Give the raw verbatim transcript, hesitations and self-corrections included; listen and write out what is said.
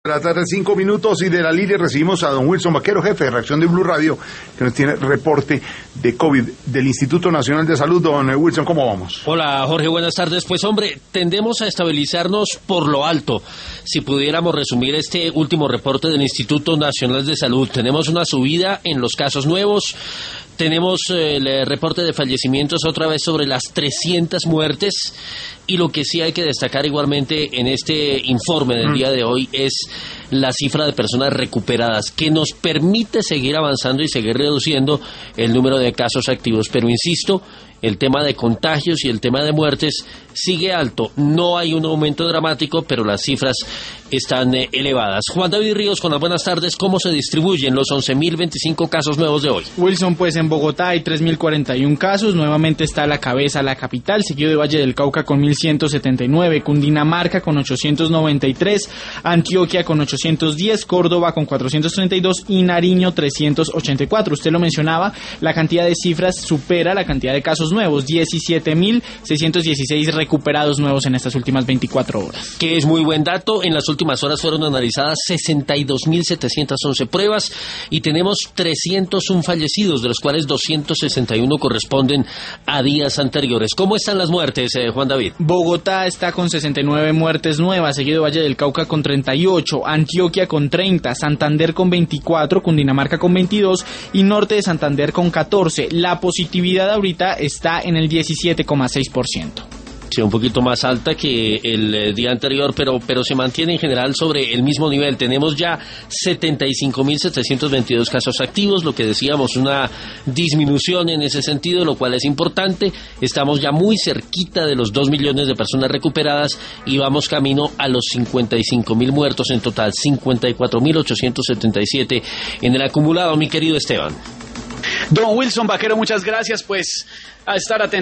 De la tarde, cinco minutos, y de la línea recibimos a don Wilson Vaquero, jefe de redacción de Blue Radio, que nos tiene reporte de COVID del Instituto Nacional de Salud. Don Wilson, ¿cómo vamos? Hola, Jorge, buenas tardes. Pues hombre, tendemos a estabilizarnos por lo alto. Si pudiéramos resumir este último reporte del Instituto Nacional de Salud, tenemos una subida en los casos nuevos. Tenemos eh, el reporte de fallecimientos otra vez sobre las trescientas muertes, y lo que sí hay que destacar igualmente en este informe del día de hoy es la cifra de personas recuperadas, que nos permite seguir avanzando y seguir reduciendo el número de casos activos. Pero insisto, el tema de contagios y el tema de muertes sigue alto. No hay un aumento dramático, pero las cifras están eh, elevadas. Juan David Ríos, con las buenas tardes. ¿Cómo se distribuyen los once mil veinticinco casos nuevos de hoy? Wilson, pues en Bogotá hay tres mil cuarenta y uno casos. Nuevamente está a la cabeza la capital, seguido de Valle del Cauca con mil ciento setenta y nueve, Cundinamarca con ochocientos noventa y tres, Antioquia con ochocientos diez, Córdoba con cuatrocientos treinta y dos y Nariño trescientos ochenta y cuatro. Usted lo mencionaba, la cantidad de cifras supera la cantidad de casos nuevos, diecisiete mil seiscientos dieciséis recuperados nuevos en estas últimas veinticuatro horas. Que es muy buen dato. En las últimas horas fueron analizadas sesenta y dos mil setecientas once pruebas y tenemos trescientos uno fallecidos, de los cuales doscientos sesenta y uno corresponden a días anteriores. ¿Cómo están las muertes, eh, Juan David? Bogotá está con sesenta y nueve muertes nuevas, seguido Valle del Cauca con treinta y ocho, Antioquia con treinta, Santander con veinticuatro, Cundinamarca con veintidós y Norte de Santander con catorce. La positividad ahorita está en el diecisiete coma seis por ciento. Sí, un poquito más alta que el eh, día anterior, pero pero se mantiene en general sobre el mismo nivel. Tenemos ya setenta y cinco mil setecientos veintidós casos activos, lo que decíamos, una disminución en ese sentido, lo cual es importante. Estamos ya muy cerquita de los dos millones de personas recuperadas y vamos camino a los cincuenta y cinco mil muertos en total, cincuenta y cuatro mil ochocientos setenta y siete en el acumulado, mi querido Esteban. Don Wilson Vaquero, muchas gracias, pues a estar atentos.